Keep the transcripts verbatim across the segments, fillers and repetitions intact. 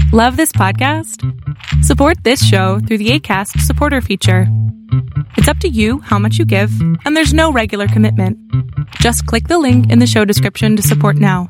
Love this podcast? Support this show through the Acast supporter feature. It's up to you how much you give, and there's no regular commitment. Just click the link in the show description to support now.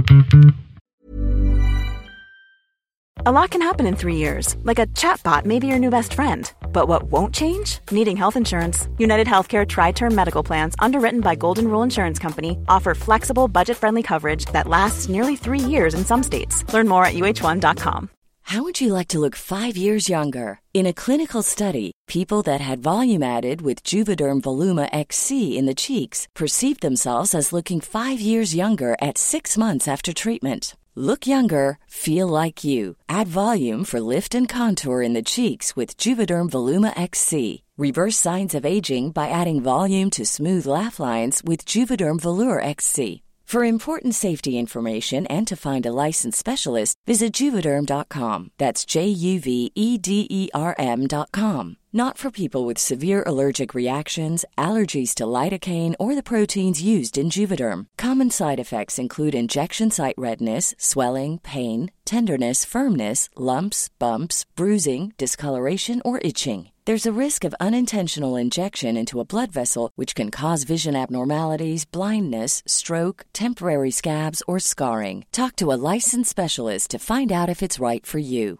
A lot can happen in three years, like a chatbot may be your new best friend. But what won't change? Needing health insurance. United Healthcare Tri-Term Medical Plans, underwritten by Golden Rule Insurance Company, offer flexible, budget-friendly coverage that lasts nearly three years in some states. Learn more at U H one dot com. How would you like to look five years younger? In a clinical study, people that had volume added with Juvederm Voluma X C in the cheeks perceived themselves as looking five years younger at six months after treatment. Look younger, feel like you. Add volume for lift and contour in the cheeks with Juvederm Voluma X C. Reverse signs of aging by adding volume to smooth laugh lines with Juvederm Volure X C. For important safety information and to find a licensed specialist, visit Juvederm dot com. That's J U V E D E R M dot com. Not for people with severe allergic reactions, allergies to lidocaine, or the proteins used in Juvederm. Common side effects include injection site redness, swelling, pain, tenderness, firmness, lumps, bumps, bruising, discoloration, or itching. There's a risk of unintentional injection into a blood vessel, which can cause vision abnormalities, blindness, stroke, temporary scabs, or scarring. Talk to a licensed specialist to find out if it's right for you.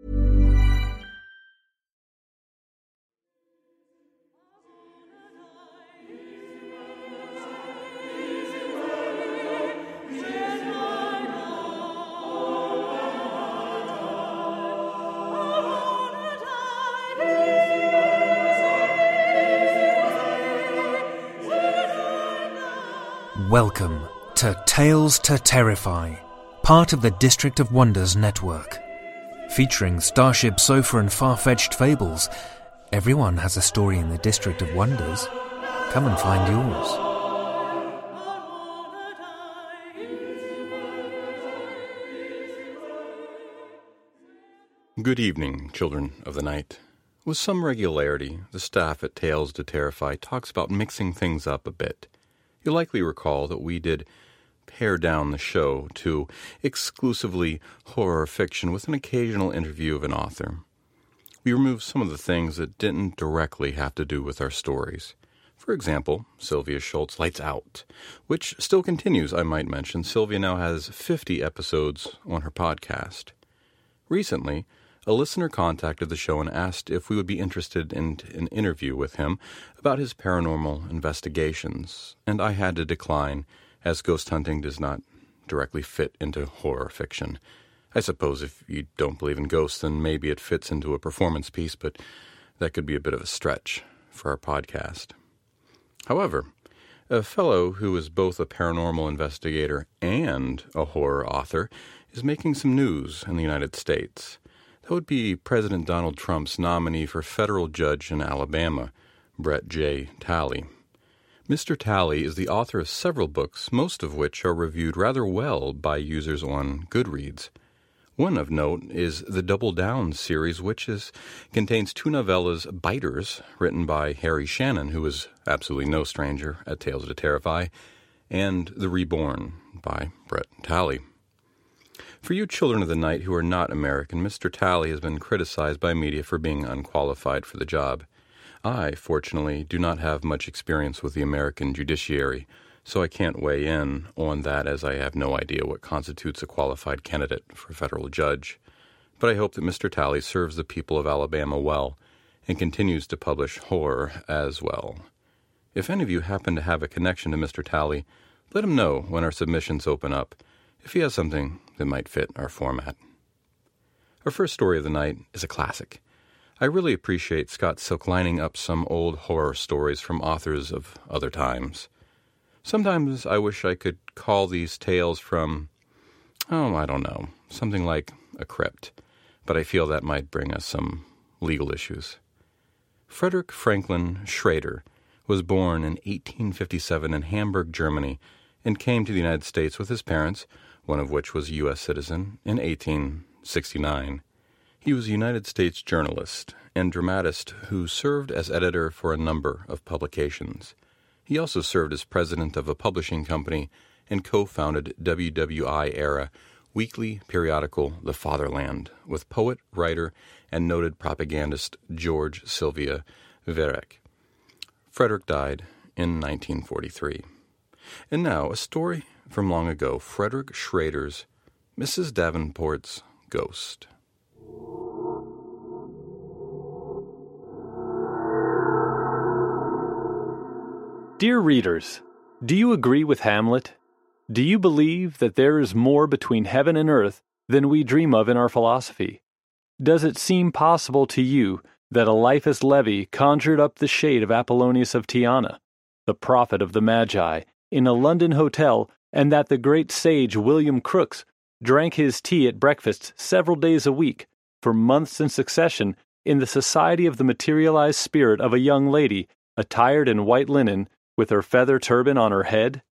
Welcome to Tales to Terrify, part of the District of Wonders network. Featuring Starship Sofa and far-fetched fables, everyone has a story in the District of Wonders. Come and find yours. Good evening, children of the night. With some regularity, the staff at Tales to Terrify talks about mixing things up a bit. You'll likely recall that we did pare down the show to exclusively horror fiction with an occasional interview of an author. We removed some of the things that didn't directly have to do with our stories. For example, Sylvia Schultz Lights Out, which still continues, I might mention. Sylvia now has fifty episodes on her podcast. Recently, a listener contacted the show and asked if we would be interested in an interview with him about his paranormal investigations, and I had to decline, as ghost hunting does not directly fit into horror fiction. I suppose if you don't believe in ghosts, then maybe it fits into a performance piece, but that could be a bit of a stretch for our podcast. However, a fellow who is both a paranormal investigator and a horror author is making some news in the United States. That would be President Donald Trump's nominee for federal judge in Alabama, Brett J. Talley. Mister Talley is the author of several books, most of which are reviewed rather well by users on Goodreads. One of note is the Double Down series, which is, contains two novellas, Biters, written by Harry Shannon, who is absolutely no stranger at Tales to Terrify, and The Reborn by Brett Talley. For you children of the night who are not American, Mister Talley has been criticized by media for being unqualified for the job. I, fortunately, do not have much experience with the American judiciary, so I can't weigh in on that as I have no idea what constitutes a qualified candidate for federal judge. But I hope that Mister Talley serves the people of Alabama well and continues to publish horror as well. If any of you happen to have a connection to Mister Talley, let him know when our submissions open up, if he has something that might fit our format. Our first story of the night is a classic. I really appreciate Scott Silk lining up some old horror stories from authors of other times. Sometimes I wish I could call these tales from, oh, I don't know, something like a crypt, but I feel that might bring us some legal issues. Frederick Franklin Schrader was born in eighteen fifty-seven in Hamburg, Germany, and came to the United States with his parents, one of which was a U S citizen, in eighteen sixty-nine. He was a United States journalist and dramatist who served as editor for a number of publications. He also served as president of a publishing company and co-founded W W I Era, weekly periodical The Fatherland, with poet, writer, and noted propagandist George Sylvia Verek. Frederick died in nineteen forty-three. And now, a story from long ago, Frederick Schrader's Missus Davenport's Ghost. Dear readers, do you agree with Hamlet? Do you believe that there is more between heaven and earth than we dream of in our philosophy? Does it seem possible to you that Eliphas Levi conjured up the shade of Apollonius of Tyana, the prophet of the Magi, in a London hotel, and that the great sage William Crookes drank his tea at breakfast several days a week, for months in succession, in the society of the materialized spirit of a young lady attired in white linen, with her feather turban on her head?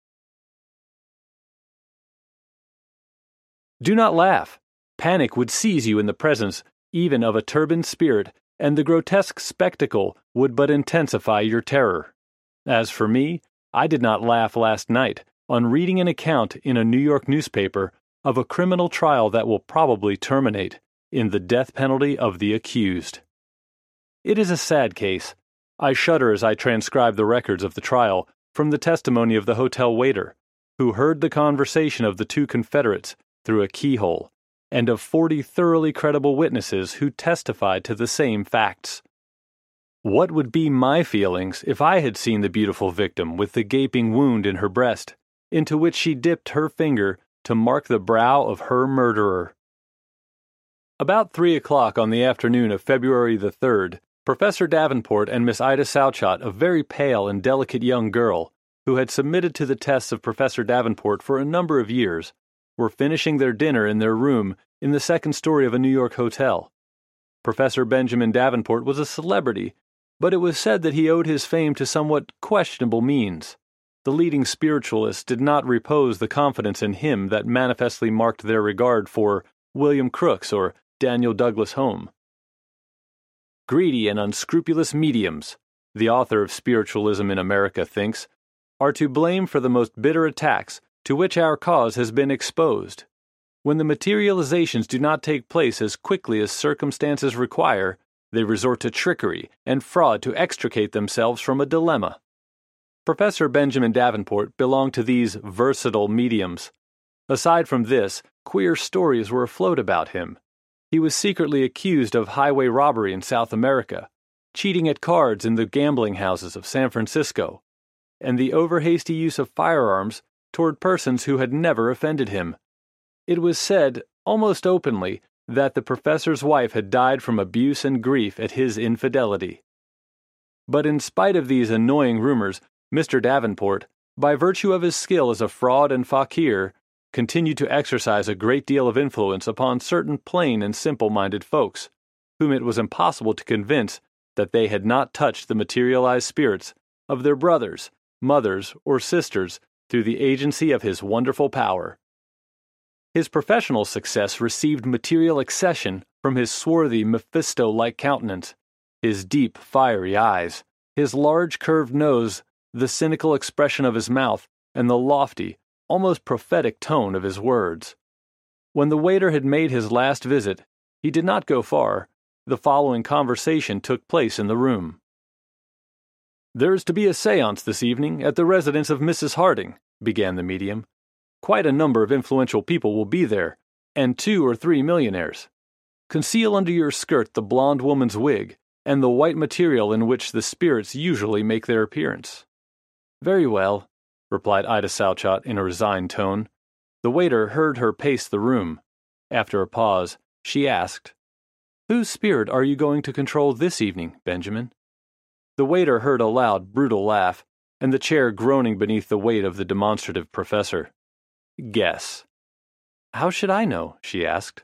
Do not laugh. Panic would seize you in the presence even of a turbaned spirit, and the grotesque spectacle would but intensify your terror. As for me, I did not laugh last night on reading an account in a New York newspaper of a criminal trial that will probably terminate in the death penalty of the accused. It is a sad case. I shudder as I transcribe the records of the trial from the testimony of the hotel waiter, who heard the conversation of the two confederates through a keyhole, and of forty thoroughly credible witnesses who testified to the same facts. What would be my feelings if I had seen the beautiful victim with the gaping wound in her breast, into which she dipped her finger to mark the brow of her murderer? About three o'clock on the afternoon of February the third, Professor Davenport and Miss Ida Souchot, a very pale and delicate young girl, who had submitted to the tests of Professor Davenport for a number of years, were finishing their dinner in their room in the second story of a New York hotel. Professor Benjamin Davenport was a celebrity, but it was said that he owed his fame to somewhat questionable means. The leading spiritualists did not repose the confidence in him that manifestly marked their regard for William Crookes or Daniel Douglas Home. Greedy and unscrupulous mediums, the author of Spiritualism in America thinks, are to blame for the most bitter attacks to which our cause has been exposed. When the materializations do not take place as quickly as circumstances require, they resort to trickery and fraud to extricate themselves from a dilemma. Professor Benjamin Davenport belonged to these versatile mediums. Aside from this, queer stories were afloat about him. He was secretly accused of highway robbery in South America, cheating at cards in the gambling houses of San Francisco, and the over-hasty use of firearms toward persons who had never offended him. It was said, almost openly, that the professor's wife had died from abuse and grief at his infidelity. But in spite of these annoying rumors, Mister Davenport, by virtue of his skill as a fraud and fakir, continued to exercise a great deal of influence upon certain plain and simple-minded folks, whom it was impossible to convince that they had not touched the materialized spirits of their brothers, mothers, or sisters through the agency of his wonderful power. His professional success received material accession from his swarthy, Mephisto-like countenance, his deep, fiery eyes, his large curved nose, the cynical expression of his mouth, and the lofty, almost prophetic tone of his words. When the waiter had made his last visit, he did not go far. The following conversation took place in the room. "There is to be a séance this evening at the residence of Missus Harding," began the medium. "Quite a number of influential people will be there, and two or three millionaires. Conceal under your skirt the blonde woman's wig and the white material in which the spirits usually make their appearance." "Very well," replied Ida Souchot in a resigned tone. The waiter heard her pace the room. After a pause, she asked, "Whose spirit are you going to control this evening, Benjamin?" The waiter heard a loud, brutal laugh, and the chair groaning beneath the weight of the demonstrative professor. "Guess." "How should I know?" she asked.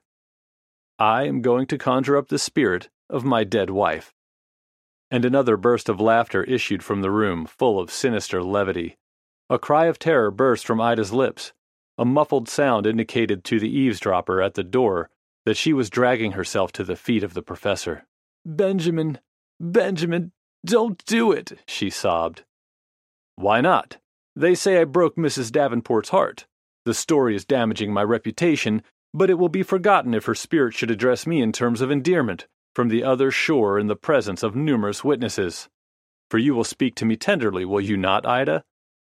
"I am going to conjure up the spirit of my dead wife." And another burst of laughter issued from the room, full of sinister levity. A cry of terror burst from Ida's lips. A muffled sound indicated to the eavesdropper at the door that she was dragging herself to the feet of the professor. "Benjamin, Benjamin, don't do it," she sobbed. "Why not? They say I broke Missus Davenport's heart. The story is damaging my reputation, but it will be forgotten if her spirit should address me in terms of endearment from the other shore in the presence of numerous witnesses. For you will speak to me tenderly, will you not, Ida?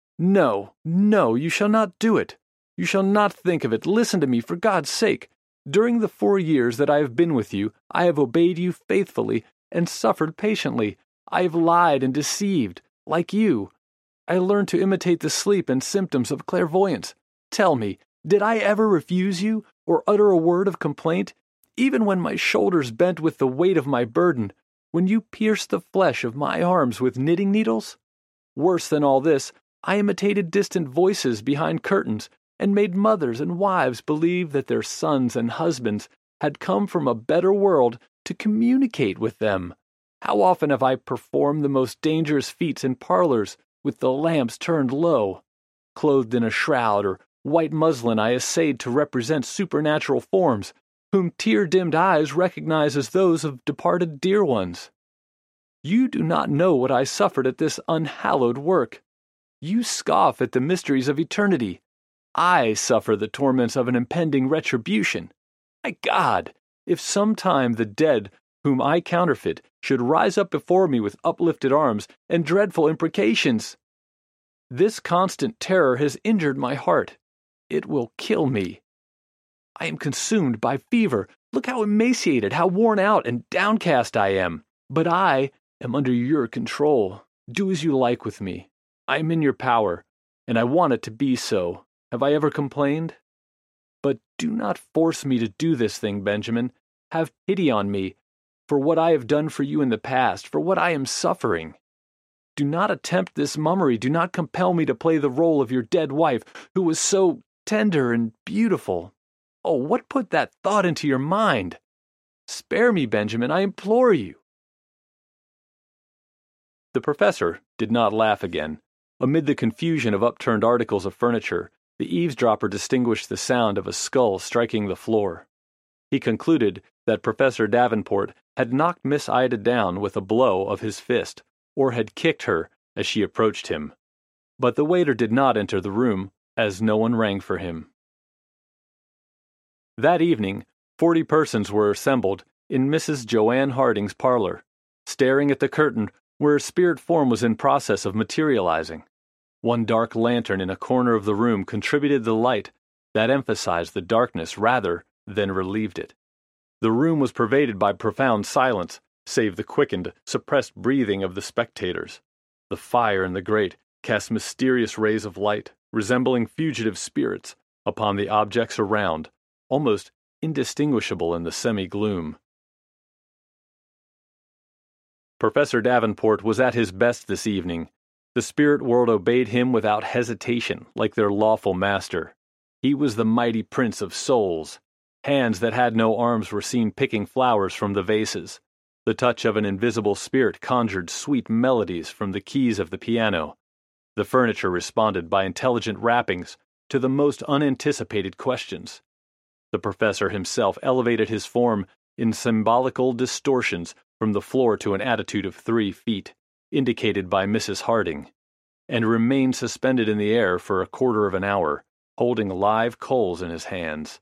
No, no, you shall not do it. You shall not think of it. Listen to me, for God's sake. During the four years that I have been with you, I have obeyed you faithfully and suffered patiently. I have lied and deceived, like you. I learned to imitate the sleep and symptoms of clairvoyance. Tell me, did I ever refuse you or utter a word of complaint, even when my shoulders bent with the weight of my burden, when you pierced the flesh of my arms with knitting needles? Worse than all this, I imitated distant voices behind curtains and made mothers and wives believe that their sons and husbands had come from a better world to communicate with them. How often have I performed the most dangerous feats in parlors with the lamps turned low? Clothed in a shroud or white muslin, I essayed to represent supernatural forms, whom tear-dimmed eyes recognize as those of departed dear ones. You do not know what I suffered at this unhallowed work. You scoff at the mysteries of eternity. I suffer the torments of an impending retribution. My God, if some time the dead whom I counterfeit should rise up before me with uplifted arms and dreadful imprecations. This constant terror has injured my heart. It will kill me. I am consumed by fever. Look how emaciated, how worn out and downcast I am. But I am under your control. Do as you like with me. I am in your power, and I want it to be so. Have I ever complained? But do not force me to do this thing, Benjamin. Have pity on me, for what I have done for you in the past, for what I am suffering. Do not attempt this mummery. Do not compel me to play the role of your dead wife, who was so tender and beautiful. Oh, what put that thought into your mind? Spare me, Benjamin, I implore you. The professor did not laugh again. Amid the confusion of upturned articles of furniture, the eavesdropper distinguished the sound of a skull striking the floor. He concluded that Professor Davenport had knocked Miss Ida down with a blow of his fist, or had kicked her as she approached him. But the waiter did not enter the room, as no one rang for him. That evening, forty persons were assembled in Missus Joanne Harding's parlor, staring at the curtain where a spirit form was in process of materializing. One dark lantern in a corner of the room contributed the light that emphasized the darkness rather than relieved it. The room was pervaded by profound silence, save the quickened, suppressed breathing of the spectators. The fire in the grate cast mysterious rays of light, resembling fugitive spirits, upon the objects around, almost indistinguishable in the semi-gloom. Professor Davenport was at his best this evening. The spirit world obeyed him without hesitation, like their lawful master. He was the mighty prince of souls. Hands that had no arms were seen picking flowers from the vases. The touch of an invisible spirit conjured sweet melodies from the keys of the piano. The furniture responded by intelligent rappings to the most unanticipated questions. The professor himself elevated his form in symbolical distortions from the floor to an attitude of three feet, indicated by Missus Harding, and remained suspended in the air for a quarter of an hour, holding live coals in his hands.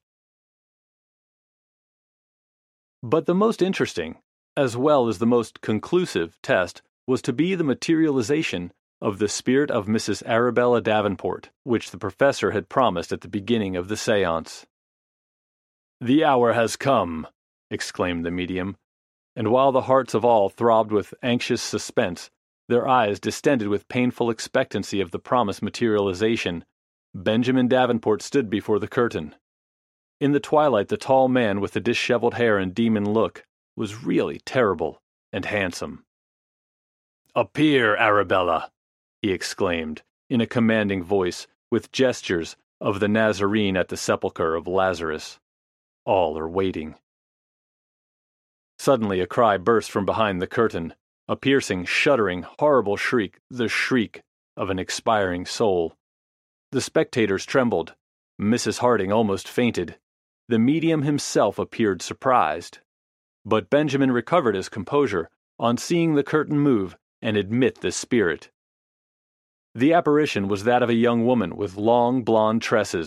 But the most interesting, as well as the most conclusive, test was to be the materialization of the spirit of Missus Arabella Davenport, which the professor had promised at the beginning of the séance. "The hour has come," exclaimed the medium, and while the hearts of all throbbed with anxious suspense, their eyes distended with painful expectancy of the promised materialization, Benjamin Davenport stood before the curtain. In the twilight, the tall man with the disheveled hair and demon look was really terrible and handsome. "Appear, Arabella," he exclaimed, in a commanding voice, with gestures of the Nazarene at the sepulchre of Lazarus. All are waiting. Suddenly a cry burst from behind the curtain, a piercing, shuddering, horrible shriek, the shriek of an expiring soul. The spectators trembled. Missus Harding almost fainted. The medium himself appeared surprised. But Benjamin recovered his composure on seeing the curtain move and admit the spirit. The apparition was that of a young woman with long blonde tresses,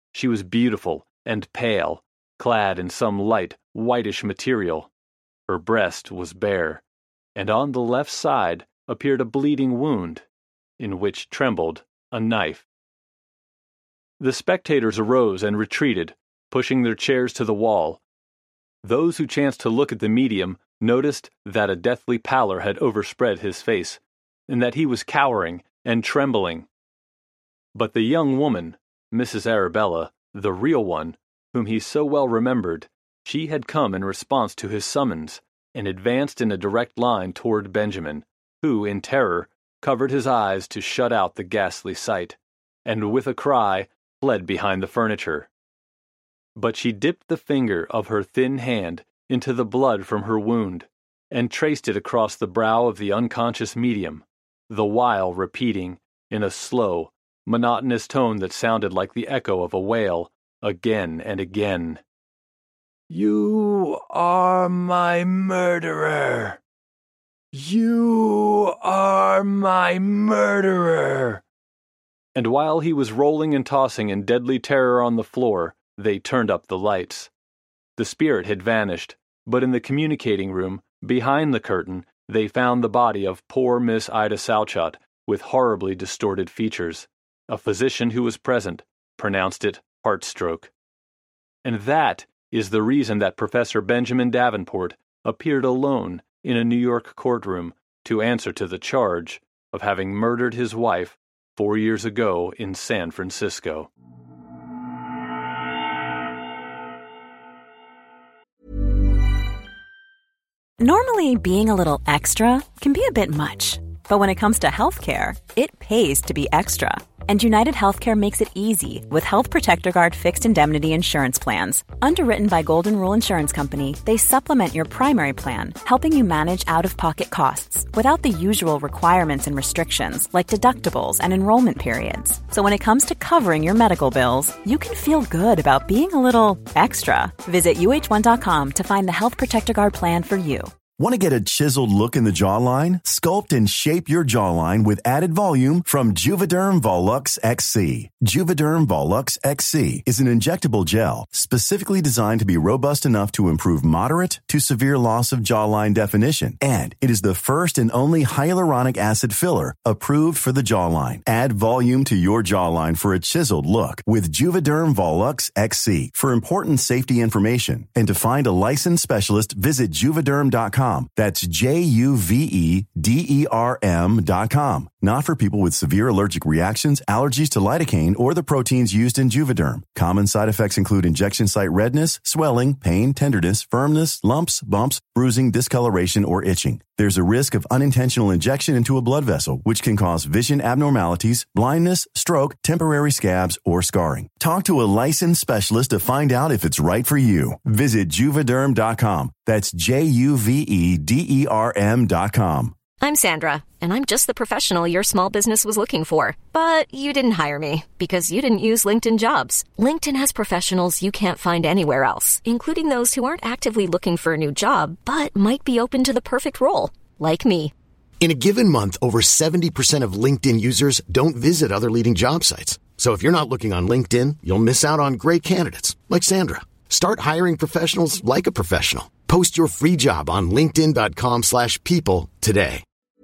She was beautiful and pale, clad in some light, whitish material. Her breast was bare, and on the left side appeared a bleeding wound, in which trembled a knife. The spectators arose and retreated, pushing their chairs to the wall. Those who chanced to look at the medium noticed that a deathly pallor had overspread his face, and that he was cowering and trembling. But the young woman, Missus Arabella, the real one, whom he so well remembered, she had come in response to his summons, and advanced in a direct line toward Benjamin, who, in terror, covered his eyes to shut out the ghastly sight, and with a cry fled behind the furniture. But she dipped the finger of her thin hand into the blood from her wound, and traced it across the brow of the unconscious medium, the while repeating, in a slow, monotonous tone that sounded like the echo of a wail, again and again, "You are my murderer! You are my murderer!" And while he was rolling and tossing in deadly terror on the floor, they turned up the lights. The spirit had vanished, but in the communicating room, behind the curtain, they found the body of poor Miss Ida Souchot, with horribly distorted features. A physician who was present pronounced it heart-stroke. And that is the reason that Professor Benjamin Davenport appeared alone in a New York courtroom to answer to the charge of having murdered his wife four years ago in San Francisco. Normally, being a little extra can be a bit much, but when it comes to healthcare, it pays to be extra. And United Healthcare makes it easy with Health Protector Guard fixed indemnity insurance plans. Underwritten by Golden Rule Insurance Company, they supplement your primary plan, helping you manage out-of-pocket costs without the usual requirements and restrictions like deductibles and enrollment periods. So when it comes to covering your medical bills, you can feel good about being a little extra. Visit U H one dot com to find the Health Protector Guard plan for you. Want to get a chiseled look in the jawline? Sculpt and shape your jawline with added volume from Juvederm Volux X C. Juvederm Volux X C is an injectable gel specifically designed to be robust enough to improve moderate to severe loss of jawline definition. And it is the first and only hyaluronic acid filler approved for the jawline. Add volume to your jawline for a chiseled look with Juvederm Volux X C. For important safety information and to find a licensed specialist, visit juvederm dot com. That's J U V E D E R M dot com. Not for people with severe allergic reactions, allergies to lidocaine, or the proteins used in Juvederm. Common side effects include injection site redness, swelling, pain, tenderness, firmness, lumps, bumps, bruising, discoloration, or itching. There's a risk of unintentional injection into a blood vessel, which can cause vision abnormalities, blindness, stroke, temporary scabs, or scarring. Talk to a licensed specialist to find out if it's right for you. Visit Juvederm dot com. That's J U V E D E R M dot com. I'm Sandra, and I'm just the professional your small business was looking for. But you didn't hire me because you didn't use LinkedIn Jobs. LinkedIn has professionals you can't find anywhere else, including those who aren't actively looking for a new job, but might be open to the perfect role, like me. In a given month, over seventy percent of LinkedIn users don't visit other leading job sites. So if you're not looking on LinkedIn, you'll miss out on great candidates, like Sandra. Start hiring professionals like a professional. Post your free job on linkedin dot com slash people today.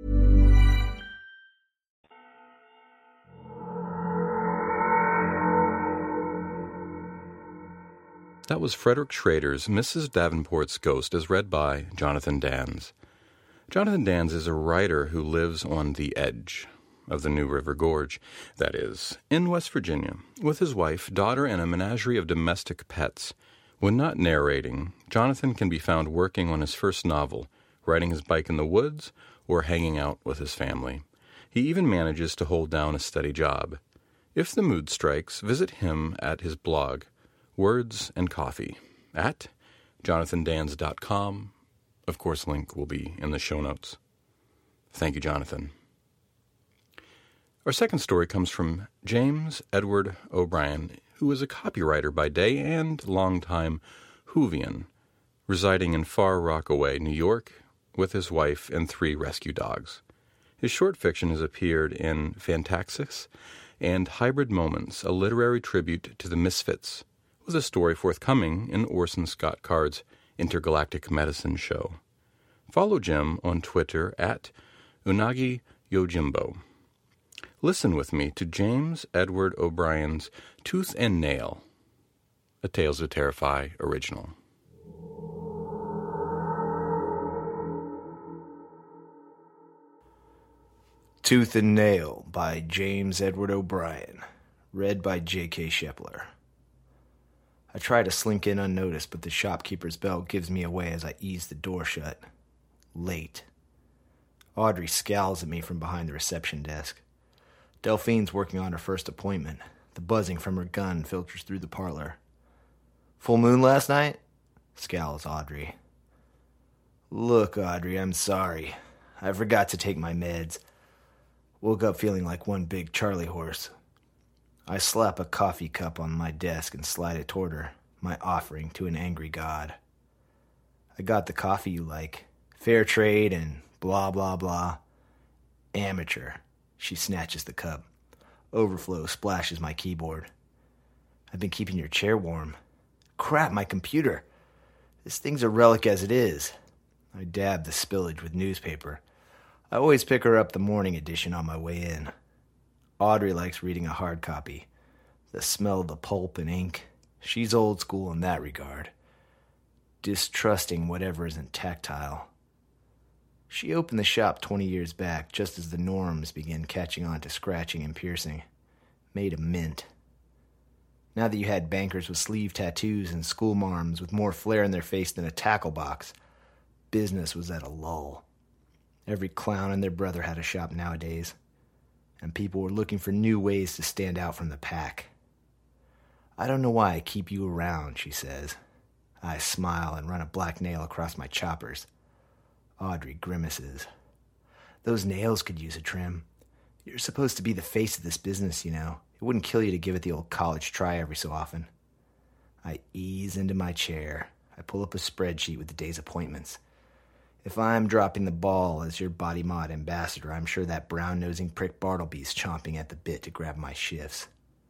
That was Frederick Schrader's Missus Davenport's Ghost, as read by Jonathan Dans. Jonathan Dans is a writer who lives on the edge of the New River Gorge, that is, in West Virginia, with his wife, daughter, and a menagerie of domestic pets. When not narrating, Jonathan can be found working on his first novel, riding his bike in the woods, or hanging out with his family. He even manages to hold down a steady job. If the mood strikes, visit him at his blog, Words and Coffee, at jonathan dans dot com. Of course, link will be in the show notes. Thank you, Jonathan. Our second story comes from James Edward O'Brien, who is a copywriter by day and longtime Whovian, residing in Far Rockaway, New York, with his wife and three rescue dogs. His short fiction has appeared in Fantaxis and Hybrid Moments, a literary tribute to the Misfits, with a story forthcoming in Orson Scott Card's Intergalactic Medicine Show. Follow Jim on Twitter at Unagi Yojimbo. Listen with me to James Edward O'Brien's Tooth and Nail, a Tales to Terrify original. Tooth and Nail by James Edward O'Brien, read by J K Shepler. I try to slink in unnoticed, but the shopkeeper's bell gives me away as I ease the door shut. Late. Audrey scowls at me from behind the reception desk. Delphine's working on her first appointment. The buzzing from her gun filters through the parlor. Full moon last night? Scowls Audrey. Look, Audrey, I'm sorry. I forgot to take my meds. Woke up feeling like one big Charlie horse. I slap a coffee cup on my desk and slide it toward her, my offering to an angry god. I got the coffee you like. Fair trade and blah, blah, blah. Amateur. She snatches the cup. Overflow splashes my keyboard. I've been keeping your chair warm. Crap, my computer. This thing's a relic as it is. I dab the spillage with newspaper. I always pick her up the morning edition on my way in. Audrey likes reading a hard copy. The smell of the pulp and ink. She's old school in that regard. Distrusting whatever isn't tactile. She opened the shop twenty years back, just as the norms began catching on to scratching and piercing. Made a mint. Now that you had bankers with sleeve tattoos and schoolmarms with more flair in their face than a tackle box, business was at a lull. Every clown and their brother had a shop nowadays, and people were looking for new ways to stand out from the pack. I don't know why I keep you around, she says. I smile and run a black nail across my choppers. Audrey grimaces. Those nails could use a trim. You're supposed to be the face of this business, you know. It wouldn't kill you to give it the old college try every so often. I ease into my chair. I pull up a spreadsheet with the day's appointments. If I'm dropping the ball as your body mod ambassador, I'm sure that brown-nosing prick Bartleby's chomping at the bit to grab my shifts.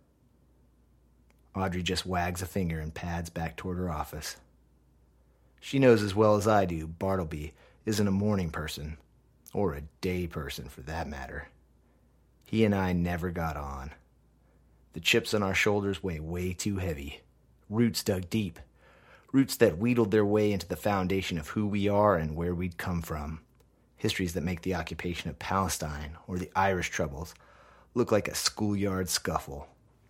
Audrey just wags a finger and pads back toward her office. She knows as well as I do Bartleby isn't a morning person, or a day person for that matter. He and I never got on. The chips on our shoulders weigh way too heavy. Roots dug deep. Roots that wheedled their way into the foundation of who we are and where we'd come from. Histories that make the occupation of Palestine or the Irish Troubles look like a schoolyard scuffle.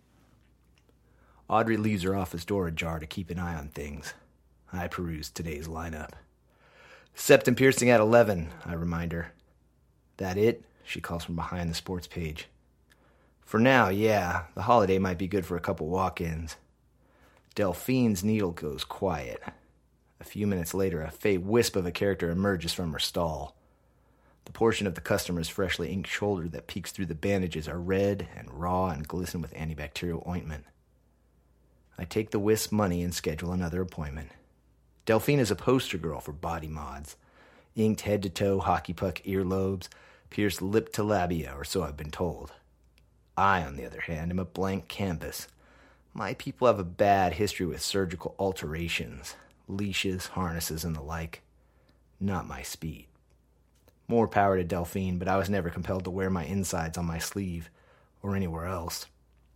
Audrey leaves her office door ajar to keep an eye on things. I peruse today's lineup. Septum piercing at eleven, I remind her. That it? She calls from behind the sports page. For now, yeah. The holiday might be good for a couple walk-ins. Delphine's needle goes quiet. A few minutes later, a faint wisp of a character emerges from her stall. The portion of the customer's freshly inked shoulder that peeks through the bandages are red and raw and glisten with antibacterial ointment. I take the wisp money and schedule another appointment. Delphine is a poster girl for body mods. Inked head-to-toe hockey puck earlobes, pierced lip to labia, or so I've been told. I, on the other hand, am a blank canvas. My people have a bad history with surgical alterations, leashes, harnesses, and the like. Not my speed. More power to Delphine, but I was never compelled to wear my insides on my sleeve, or anywhere else.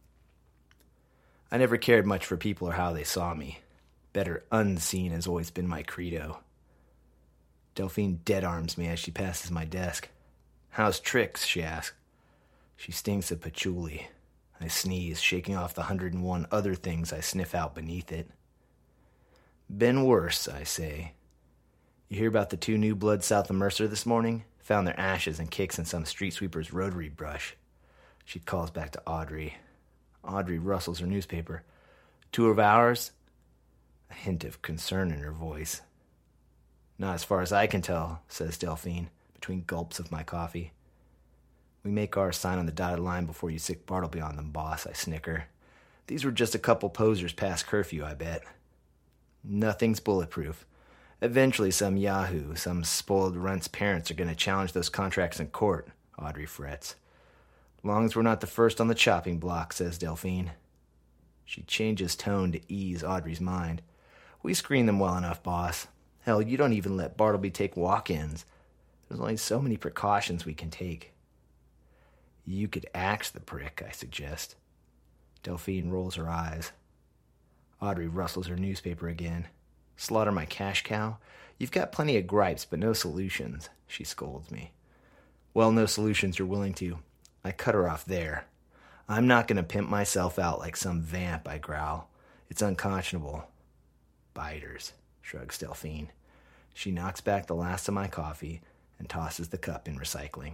I never cared much for people or how they saw me. Better unseen has always been my credo. Delphine dead-arms me as she passes my desk. How's Trix? She asks. She stinks of patchouli. I sneeze, shaking off the hundred and one other things I sniff out beneath it. Been worse, I say. You hear about the two new bloods south of Mercer this morning? Found their ashes and kicks in some street sweeper's rotary brush. She calls back to Audrey. Audrey rustles her newspaper. Two of ours? A hint of concern in her voice. Not as far as I can tell, says Delphine, between gulps of my coffee. We make our sign on the dotted line before you sick Bartleby on them, boss, I snicker. These were just a couple posers past curfew, I bet. Nothing's bulletproof. Eventually some yahoo, some spoiled runt's parents are going to challenge those contracts in court, Audrey frets. Long as we're not the first on the chopping block, says Delphine. She changes tone to ease Audrey's mind. We screen them well enough, boss. Hell, you don't even let Bartleby take walk-ins. There's only so many precautions we can take. You could axe the prick, I suggest. Delphine rolls her eyes. Audrey rustles her newspaper again. Slaughter my cash cow? You've got plenty of gripes, but no solutions, she scolds me. Well, no solutions you're willing to. I cut her off there. I'm not going to pimp myself out like some vamp, I growl. It's unconscionable. Biters, shrugs Delphine. She knocks back the last of my coffee and tosses the cup in recycling.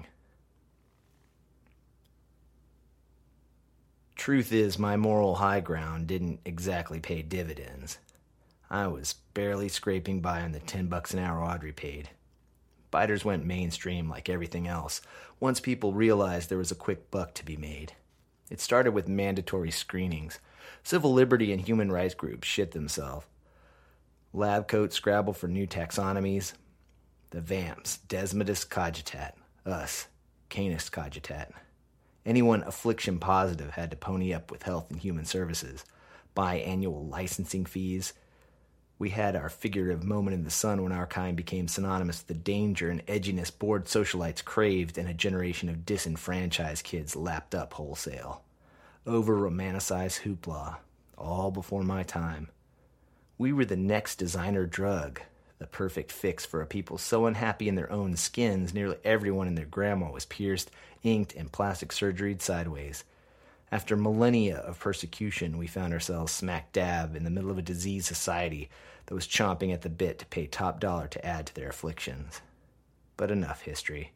Truth is, my moral high ground didn't exactly pay dividends. I was barely scraping by on the ten bucks an hour Audrey paid. Biters went mainstream like everything else, once people realized there was a quick buck to be made. It started with mandatory screenings. Civil liberty and human rights groups shit themselves. Lab coats scrabble for new taxonomies. The vamps, Desmodus cogitat. Us, Canis cogitat. Anyone affliction positive had to pony up with health and human services, buy annual licensing fees. We had our figurative moment in the sun when our kind became synonymous with the danger and edginess bored socialites craved and a generation of disenfranchised kids lapped up wholesale. Over-romanticized hoopla, all before my time. We were the next designer drug, the perfect fix for a people so unhappy in their own skins nearly everyone and their grandma was pierced, inked, and plastic surgeried sideways. After millennia of persecution, we found ourselves smack dab in the middle of a diseased society that was chomping at the bit to pay top dollar to add to their afflictions. But enough history.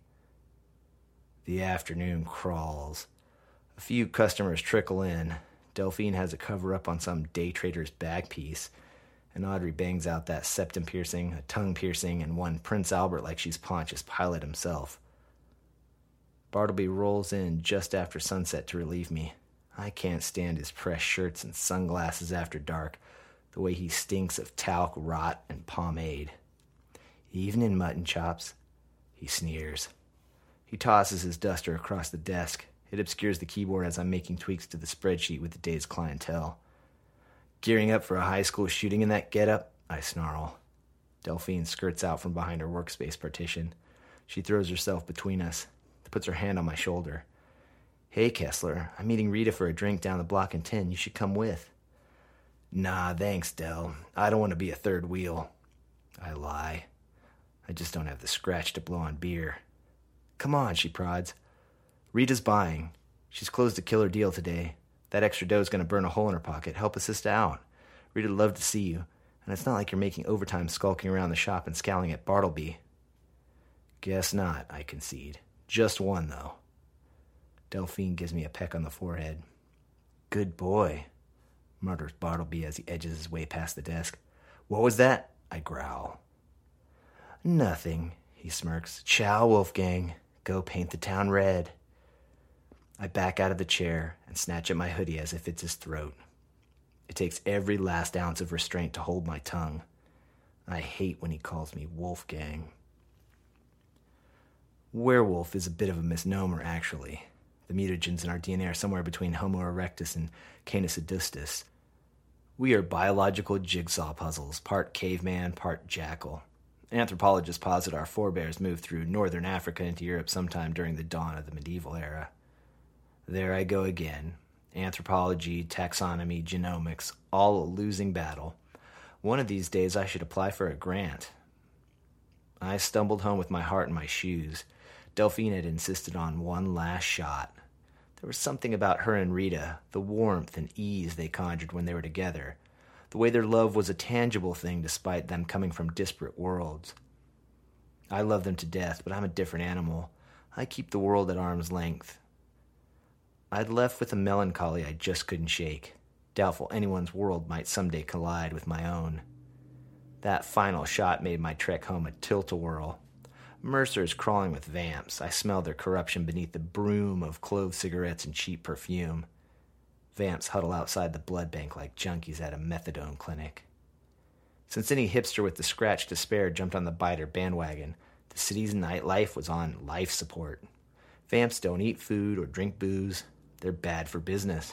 The afternoon crawls. A few customers trickle in. Delphine has a cover-up on some day trader's bag piece, and Audrey bangs out that septum piercing, a tongue piercing, and one Prince Albert like she's Pontius Pilate himself. Bartleby rolls in just after sunset to relieve me. I can't stand his pressed shirts and sunglasses after dark, the way he stinks of talc, rot, and pomade. Even in mutton chops, he sneers. He tosses his duster across the desk. It obscures the keyboard as I'm making tweaks to the spreadsheet with the day's clientele. Gearing up for a high school shooting in that getup, I snarl. Delphine skirts out from behind her workspace partition. She throws herself between us, puts her hand on my shoulder. Hey, Kessler, I'm meeting Rita for a drink down the block in ten. You should come with. Nah, thanks, Del. I don't want to be a third wheel. I lie. I just don't have the scratch to blow on beer. Come on, she prods. Rita's buying. She's closed a killer deal today. That extra dough's going to burn a hole in her pocket. Help a sister out. Rita'd love to see you. And it's not like you're making overtime skulking around the shop and scowling at Bartleby. Guess not, I concede. Just one, though. Delphine gives me a peck on the forehead. Good boy, mutters Bartleby as he edges his way past the desk. What was that? I growl. Nothing, he smirks. Ciao, Wolfgang. Go paint the town red. I back out of the chair and snatch at my hoodie as it fits his throat. It takes every last ounce of restraint to hold my tongue. I hate when he calls me Wolfgang. Werewolf is a bit of a misnomer, actually. The mutagens in our D N A are somewhere between Homo erectus and Canis adustus. We are biological jigsaw puzzles, part caveman, part jackal. Anthropologists posit our forebears moved through northern Africa into Europe sometime during the dawn of the medieval era. There I go again. Anthropology, taxonomy, genomics, all a losing battle. One of these days I should apply for a grant. I stumbled home with my heart in my shoes. Delphine had insisted on one last shot. There was something about her and Rita, the warmth and ease they conjured when they were together, the way their love was a tangible thing despite them coming from disparate worlds. I love them to death, but I'm a different animal. I keep the world at arm's length. I'd left with a melancholy I just couldn't shake. Doubtful anyone's world might someday collide with my own. That final shot made my trek home a tilt-a-whirl. Mercer is crawling with vamps. I smell their corruption beneath the broom of clove cigarettes and cheap perfume. Vamps huddle outside the blood bank like junkies at a methadone clinic. Since any hipster with the scratch to spare jumped on the biter bandwagon, the city's nightlife was on life support. Vamps don't eat food or drink booze. They're bad for business.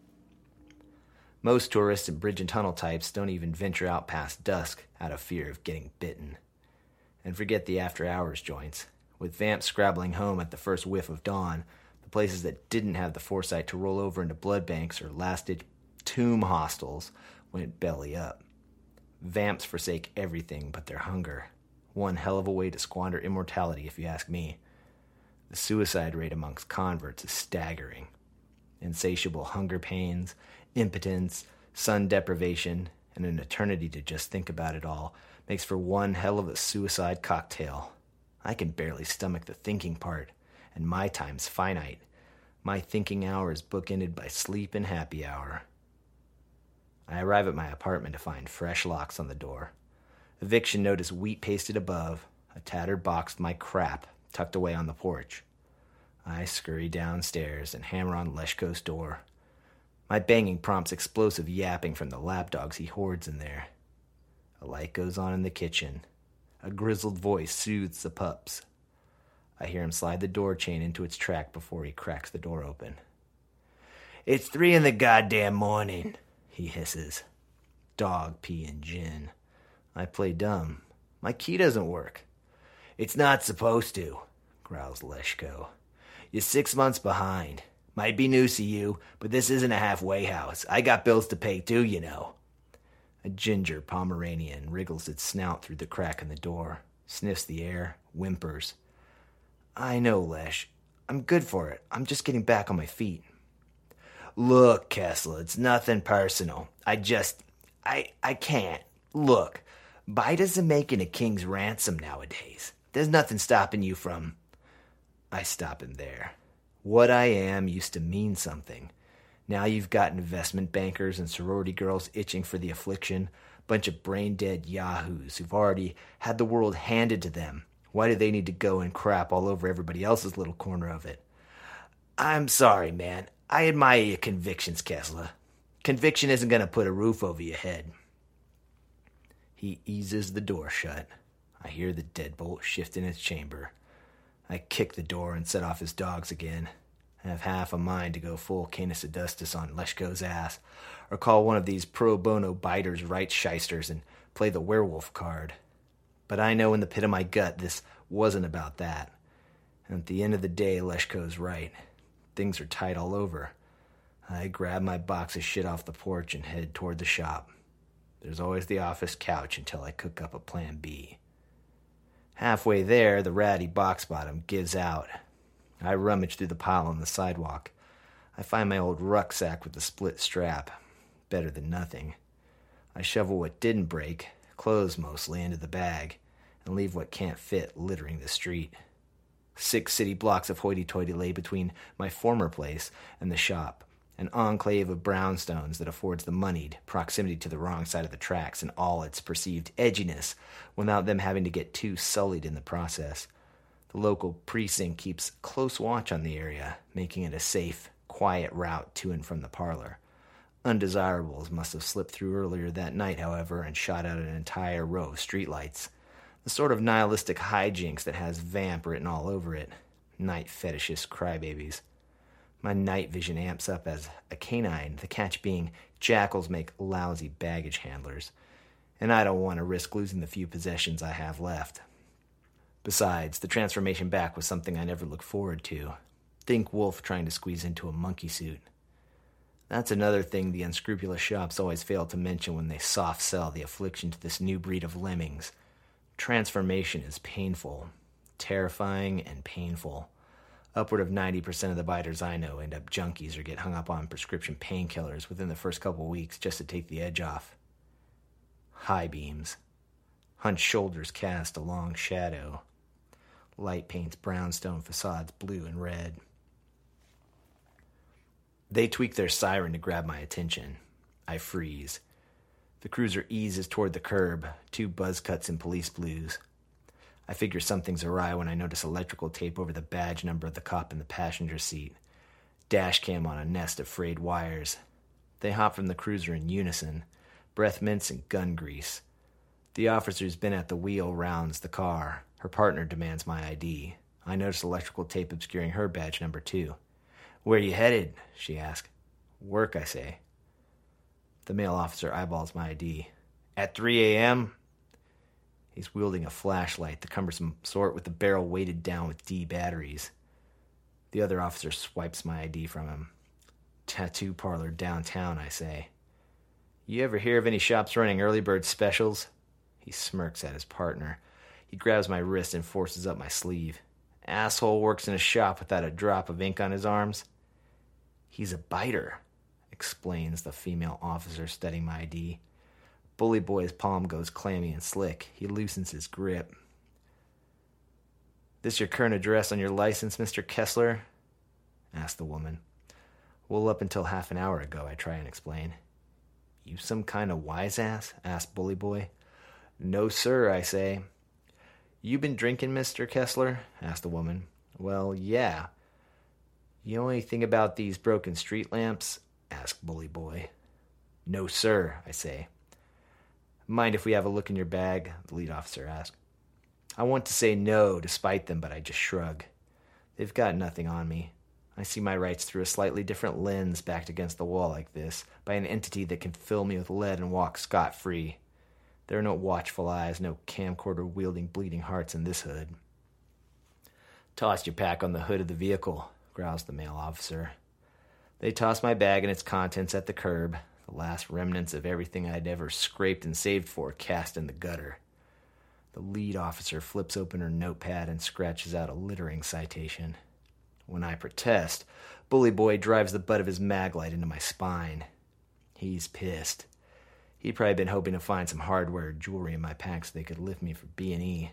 Most tourists and bridge and tunnel types don't even venture out past dusk out of fear of getting bitten. And forget the after-hours joints. With vamps scrabbling home at the first whiff of dawn, the places that didn't have the foresight to roll over into blood banks or last-ditch tomb hostels went belly up. Vamps forsake everything but their hunger. One hell of a way to squander immortality, if you ask me. The suicide rate amongst converts is staggering. Insatiable hunger pains, impotence, sun deprivation, and an eternity to just think about it all makes for one hell of a suicide cocktail. I can barely stomach the thinking part, and my time's finite. My thinking hour is bookended by sleep and happy hour. I arrive at my apartment to find fresh locks on the door. Eviction notice wheat pasted above, a tattered box of my crap tucked away on the porch. I scurry downstairs and hammer on Leshko's door. My banging prompts explosive yapping from the lapdogs he hoards in there. A light goes on in the kitchen. A grizzled voice soothes the pups. I hear him slide the door chain into its track before he cracks the door open. "It's three in the goddamn morning," he hisses. Dog pee and gin. I play dumb. My key doesn't work. "It's not supposed to," growls Leshko. "You're six months behind. Might be news to you, but this isn't a halfway house. I got bills to pay too, you know." A ginger Pomeranian wriggles its snout through the crack in the door, sniffs the air, whimpers. "I know, Lesh. I'm good for it. I'm just getting back on my feet." "Look, Kessler, it's nothing personal. I just... I I can't. Look, bite isn't making a king's ransom nowadays. There's nothing stopping you from..." I stop him there. What I am used to mean something. Now you've got investment bankers and sorority girls itching for the affliction, bunch of brain-dead yahoos who've already had the world handed to them. Why do they need to go and crap all over everybody else's little corner of it? "I'm sorry, man. I admire your convictions, Kessler. Conviction isn't going to put a roof over your head." He eases the door shut. I hear the deadbolt shift in its chamber. I kick the door and set off his dogs again. I have half a mind to go full Canis Adustus on Leshko's ass, or call one of these pro bono biters right shysters and play the werewolf card. But I know in the pit of my gut this wasn't about that. And at the end of the day, Leshko's right. Things are tight all over. I grab my box of shit off the porch and head toward the shop. There's always the office couch until I cook up a plan B. Halfway there, the ratty box bottom gives out. I rummage through the pile on the sidewalk. I find my old rucksack with the split strap. Better than nothing. I shovel what didn't break, clothes mostly, into the bag, and leave what can't fit littering the street. Six city blocks of hoity-toity lay between my former place and the shop, an enclave of brownstones that affords the moneyed proximity to the wrong side of the tracks and all its perceived edginess without them having to get too sullied in the process. The local precinct keeps close watch on the area, making it a safe, quiet route to and from the parlor. Undesirables must have slipped through earlier that night, however, and shot out an entire row of streetlights. The sort of nihilistic hijinks that has vamp written all over it. Night fetishist crybabies. My night vision amps up as a canine, the catch being jackals make lousy baggage handlers, and I don't want to risk losing the few possessions I have left. Besides, the transformation back was something I never looked forward to. Think wolf trying to squeeze into a monkey suit. That's another thing the unscrupulous shops always fail to mention when they soft sell the affliction to this new breed of lemmings. Transformation is painful. Terrifying and painful. Upward of ninety percent of the biters I know end up junkies or get hung up on prescription painkillers within the first couple weeks just to take the edge off. High beams. Hunched shoulders cast a long shadow. Light paints brownstone facades blue and red. They tweak their siren to grab my attention. I freeze. The cruiser eases toward the curb, two buzz cuts in police blues. I figure something's awry when I notice electrical tape over the badge number of the cop in the passenger seat. Dash cam on a nest of frayed wires. They hop from the cruiser in unison, breath mints and gun grease. The officer's been at the wheel rounds the car. Her partner demands my I D. I noticed electrical tape obscuring her badge number two. "Where you headed?" she asked. "Work," I say. The male officer eyeballs my I D. "At three a.m.? He's wielding a flashlight, the cumbersome sort with the barrel weighted down with D batteries. The other officer swipes my I D from him. "Tattoo parlor downtown," I say. "You ever hear of any shops running early bird specials?" He smirks at his partner. He grabs my wrist and forces up my sleeve. "Asshole works in a shop without a drop of ink on his arms." "He's a biter," explains the female officer studying my I D. Bully Boy's palm goes clammy and slick. He loosens his grip. "This your current address on your license, Mister Kessler?" asks the woman. "Well, up until half an hour ago," I try and explain. "You some kind of wise ass?" asks Bully Boy. "No, sir," I say. "You been drinking, Mister Kessler?" asks the woman. "Well, yeah." "You know anything about these broken street lamps?" asks Bully Boy. "No, sir," I say. "Mind if we have a look in your bag?" the lead officer asks. I want to say no to spite them, but I just shrug. They've got nothing on me. I see my rights through a slightly different lens backed against the wall like this, by an entity that can fill me with lead and walk scot-free. There are no watchful eyes, no camcorder-wielding bleeding hearts in this hood. "Toss your pack on the hood of the vehicle," growls the male officer. They toss my bag and its contents at the curb, the last remnants of everything I'd ever scraped and saved for cast in the gutter. The lead officer flips open her notepad and scratches out a littering citation. When I protest, Bully Boy drives the butt of his maglite into my spine. He's pissed. He'd probably been hoping to find some hardware or jewelry in my pack so they could lift me for B and E.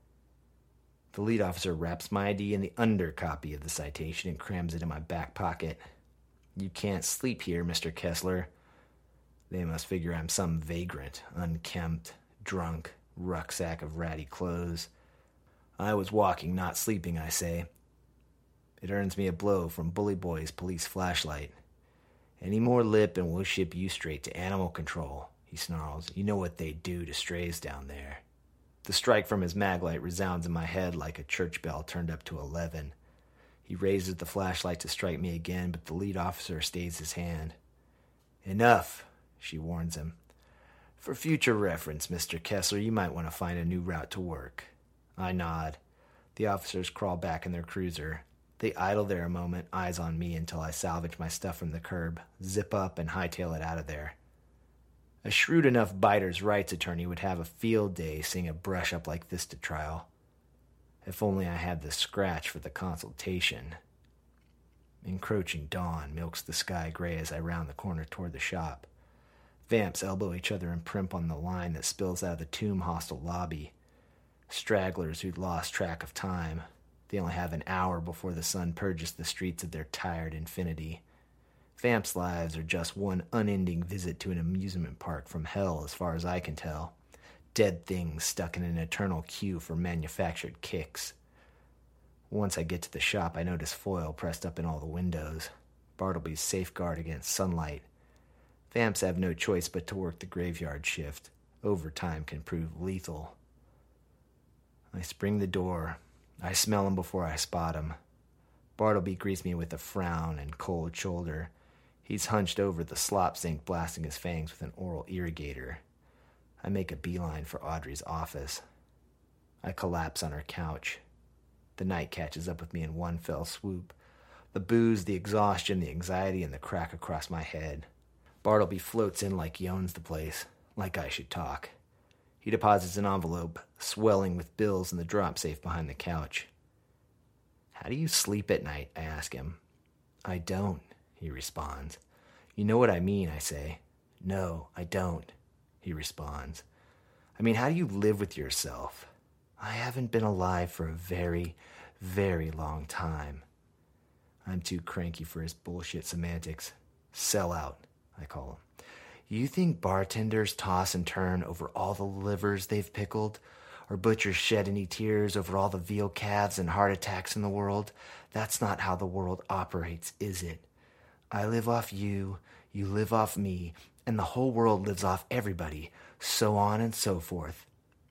The lead officer wraps my I D in the under copy of the citation and crams it in my back pocket. "You can't sleep here, Mister Kessler." They must figure I'm some vagrant, unkempt, drunk, rucksack of ratty clothes. I was walking, not sleeping, I say. It earns me a blow from Bully Boy's police flashlight. "Any more lip and we'll ship you straight to animal control," he snarls. "You know what they do to strays down there." The strike from his maglite resounds in my head like a church bell turned up to eleven. He raises the flashlight to strike me again, but the lead officer stays his hand. "Enough," she warns him. "For future reference, Mister Kessler, you might want to find a new route to work." I nod. The officers crawl back in their cruiser. They idle there a moment, eyes on me, until I salvage my stuff from the curb, zip up, and hightail it out of there. A shrewd enough biter's rights attorney would have a field day seeing a brush-up like this to trial. If only I had the scratch for the consultation. Encroaching dawn milks the sky gray as I round the corner toward the shop. Vamps elbow each other and primp on the line that spills out of the Tomb hostel lobby. Stragglers who'd lost track of time. They only have an hour before the sun purges the streets of their tired infinity. Vamps' lives are just one unending visit to an amusement park from hell as far as I can tell. Dead things stuck in an eternal queue for manufactured kicks. Once I get to the shop, I notice foil pressed up in all the windows. Bartleby's safeguard against sunlight. Vamps have no choice but to work the graveyard shift. Overtime can prove lethal. I spring the door. I smell him before I spot him. Bartleby greets me with a frown and cold shoulder. He's hunched over the slop sink, blasting his fangs with an oral irrigator. I make a beeline for Audrey's office. I collapse on her couch. The night catches up with me in one fell swoop. The booze, the exhaustion, the anxiety, and the crack across my head. Bartleby floats in like he owns the place, like I should talk. He deposits an envelope, swelling with bills, in the drop safe behind the couch. "How do you sleep at night?" I ask him. "I don't," he responds. "You know what I mean," I say. "No, I don't," he responds. "I mean, how do you live with yourself?" "I haven't been alive for a very, very long time." I'm too cranky for his bullshit semantics. "Sell out," I call him. "You think bartenders toss and turn over all the livers they've pickled? Or butchers shed any tears over all the veal calves and heart attacks in the world? That's not how the world operates, is it? I live off you, you live off me, and the whole world lives off everybody, so on and so forth."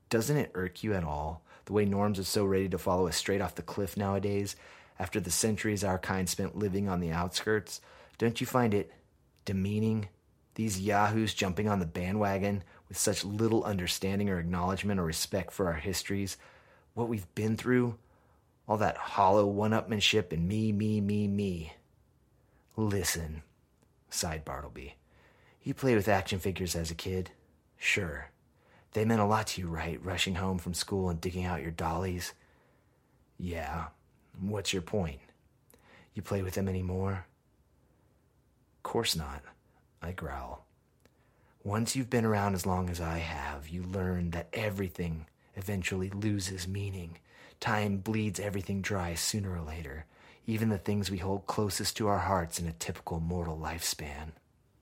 Doesn't it irk you at all, the way norms are so ready to follow us straight off the cliff nowadays, after the centuries our kind spent living on the outskirts? Don't you find it demeaning? These yahoos jumping on the bandwagon with such little understanding or acknowledgement or respect for our histories, what we've been through, all that hollow one-upmanship and me, me, me, me. Listen, sighed Bartleby. You played with action figures as a kid? Sure. They meant a lot to you, right, rushing home from school and digging out your dollies? Yeah. What's your point? You play with them anymore? Course not, I growl. Once you've been around as long as I have, you learn that everything eventually loses meaning. Time bleeds everything dry sooner or later, even the things we hold closest to our hearts in a typical mortal lifespan.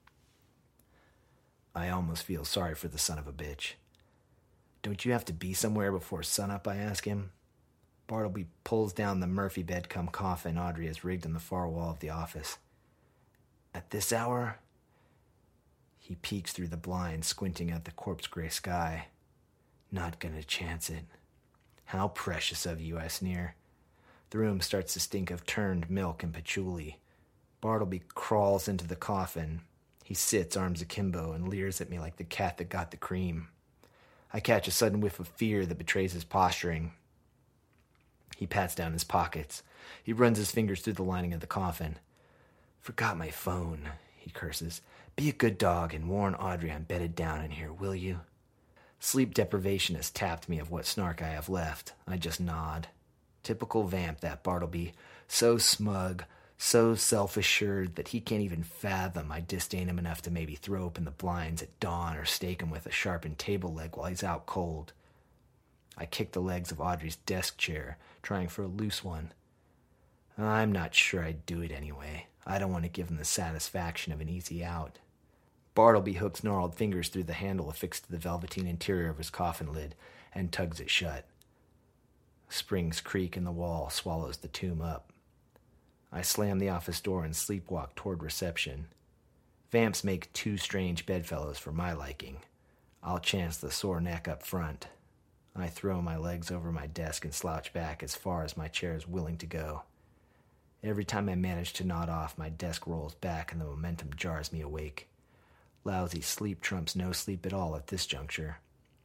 I almost feel sorry for the son of a bitch. Don't you have to be somewhere before sunup, I ask him. Bartleby pulls down the Murphy bed-cum coffin Audrey has rigged on the far wall of the office. At this hour? He peeks through the blinds, squinting at the corpse-gray sky. Not gonna chance it. How precious of you, I sneer. The room starts to stink of turned milk and patchouli. Bartleby crawls into the coffin. He sits, arms akimbo, and leers at me like the cat that got the cream. I catch a sudden whiff of fear that betrays his posturing. He pats down his pockets. He runs his fingers through the lining of the coffin. Forgot my phone, he curses. Be a good dog and warn Audrey I'm bedded down in here, will you? Sleep deprivation has tapped me of what snark I have left. I just nod. Typical vamp, that Bartleby. So smug, so self-assured that he can't even fathom I disdain him enough to maybe throw open the blinds at dawn or stake him with a sharpened table leg while he's out cold. I kick the legs of Audrey's desk chair, trying for a loose one. I'm not sure I'd do it anyway. I don't want to give him the satisfaction of an easy out. Bartleby hooks gnarled fingers through the handle affixed to the velveteen interior of his coffin lid and tugs it shut. Springs creak and the wall swallows the tomb up. I slam the office door and sleepwalk toward reception. Vamps make two strange bedfellows for my liking. I'll chance the sore neck up front. I throw my legs over my desk and slouch back as far as my chair is willing to go. Every time I manage to nod off, my desk rolls back and the momentum jars me awake. Lousy sleep trumps no sleep at all at this juncture.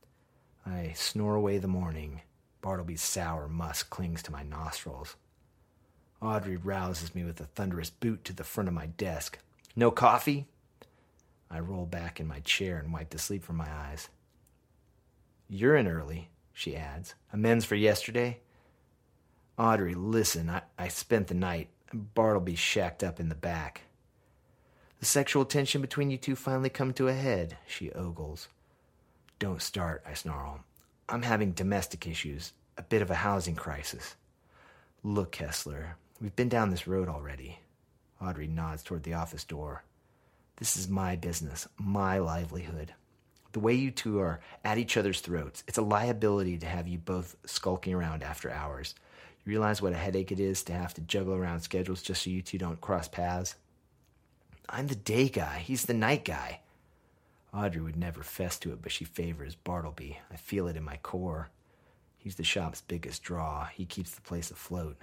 I snore away the morning. Bartleby's sour musk clings to my nostrils. Audrey rouses me with a thunderous boot to the front of my desk. No coffee? I roll back in my chair and wipe the sleep from my eyes. You're in early, she adds. Amends for yesterday? Audrey, listen, I, I spent the night. Bartleby shacked up in the back. The sexual tension between you two finally come to a head, she ogles. Don't start, I snarl. I'm having domestic issues, a bit of a housing crisis. Look, Kessler, we've been down this road already. Audrey nods toward the office door. This is my business, my livelihood. The way you two are at each other's throats, it's a liability to have you both skulking around after hours. You realize what a headache it is to have to juggle around schedules just so you two don't cross paths? I'm the day guy. He's the night guy. Audrey would never fess to it, but she favors Bartleby. I feel it in my core. He's the shop's biggest draw. He keeps the place afloat.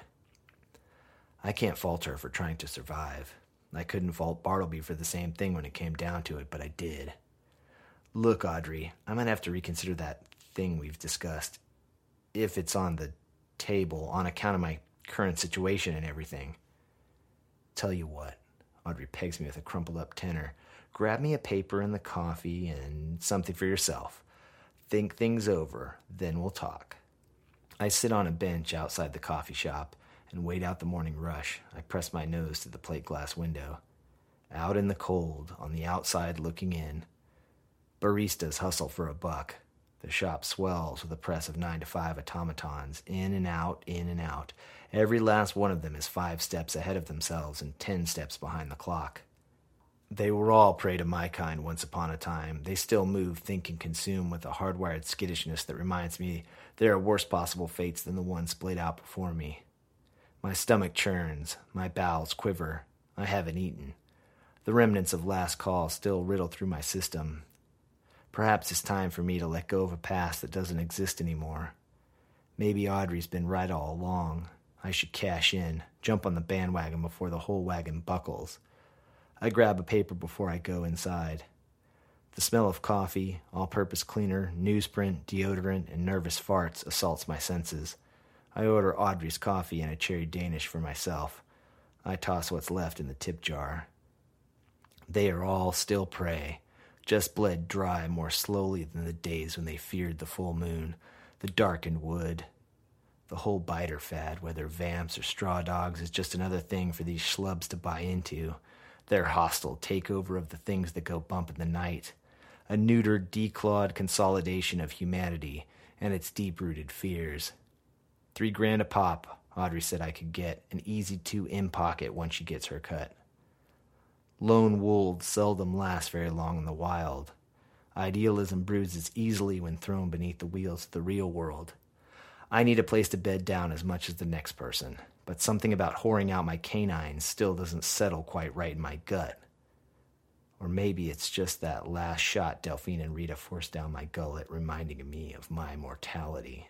I can't fault her for trying to survive. I couldn't fault Bartleby for the same thing when it came down to it, but I did. Look, Audrey, I might have to reconsider that thing we've discussed. If it's on the table, on account of my current situation and everything. Tell you what, Audrey pegs me with a crumpled up tenner. Grab me a paper and the coffee and something for yourself. Think things over, then we'll talk. I sit on a bench outside the coffee shop and wait out the morning rush. I press my nose to the plate glass window. Out in the cold, on the outside looking in. Baristas hustle for a buck. The shop swells with a press of nine to five automatons, in and out, in and out. Every last one of them is five steps ahead of themselves and ten steps behind the clock. They were all prey to my kind once upon a time. They still move, think, and consume with a hardwired skittishness that reminds me there are worse possible fates than the one splayed out before me. My stomach churns, my bowels quiver. I haven't eaten. The remnants of last call still riddle through my system. Perhaps it's time for me to let go of a past that doesn't exist anymore. Maybe Audrey's been right all along. I should cash in, jump on the bandwagon before the whole wagon buckles. I grab a paper before I go inside. The smell of coffee, all-purpose cleaner, newsprint, deodorant, and nervous farts assaults my senses. I order Audrey's coffee and a cherry Danish for myself. I toss what's left in the tip jar. They are all still prey, just bled dry more slowly than the days when they feared the full moon, the darkened wood. The whole biter fad, whether vamps or straw dogs, is just another thing for these schlubs to buy into. Their hostile takeover of the things that go bump in the night. A neutered, declawed consolidation of humanity and its deep-rooted fears. Three grand a pop, Audrey said I could get, an easy two in pocket once she gets her cut. Lone wolves seldom last very long in the wild. Idealism bruises easily when thrown beneath the wheels of the real world. I need a place to bed down as much as the next person, but something about whoring out my canines still doesn't settle quite right in my gut. Or maybe it's just that last shot Delphine and Rita forced down my gullet, reminding me of my mortality.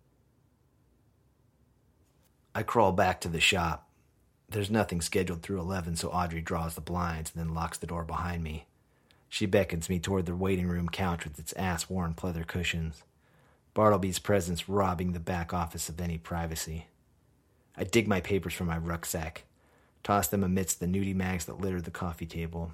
I crawl back to the shop. There's nothing scheduled through eleven, so Audrey draws the blinds and then locks the door behind me. She beckons me toward the waiting room couch with its ass-worn pleather cushions. Bartleby's presence robbing the back office of any privacy. I dig my papers from my rucksack, toss them amidst the nudie mags that litter the coffee table.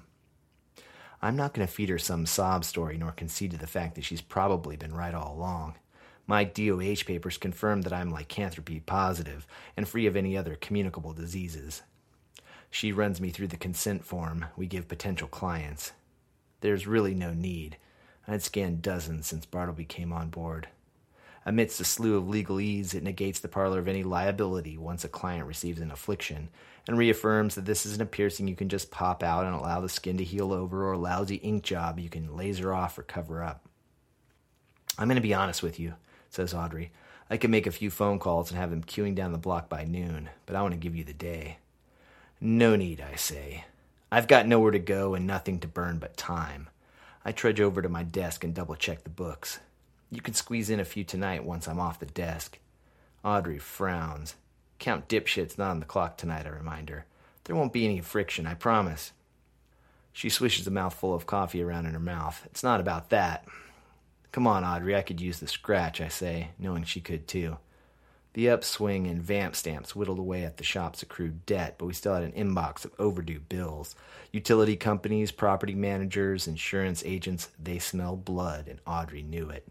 I'm not going to feed her some sob story nor concede to the fact that she's probably been right all along. My D O H papers confirm that I'm lycanthropy positive and free of any other communicable diseases. She runs me through the consent form we give potential clients. There's really no need. I'd scanned dozens since Bartleby came on board. Amidst a slew of legalese, it negates the parlor of any liability once a client receives an affliction, and reaffirms that this isn't a piercing you can just pop out and allow the skin to heal over, or a lousy ink job you can laser off or cover up. I'm going to be honest with you, says Audrey. I can make a few phone calls and have them queuing down the block by noon, but I want to give you the day. No need, I say. I've got nowhere to go and nothing to burn but time. I trudge over to my desk and double-check the books. You can squeeze in a few tonight once I'm off the desk. Audrey frowns. Count Dipshit's not on the clock tonight, I remind her. There won't be any friction, I promise. She swishes a mouthful of coffee around in her mouth. It's not about that. Come on, Audrey, I could use the scratch, I say, knowing she could too. The upswing in vamp stamps whittled away at the shop's accrued debt, but we still had an inbox of overdue bills. Utility companies, property managers, insurance agents, they smell blood, and Audrey knew it.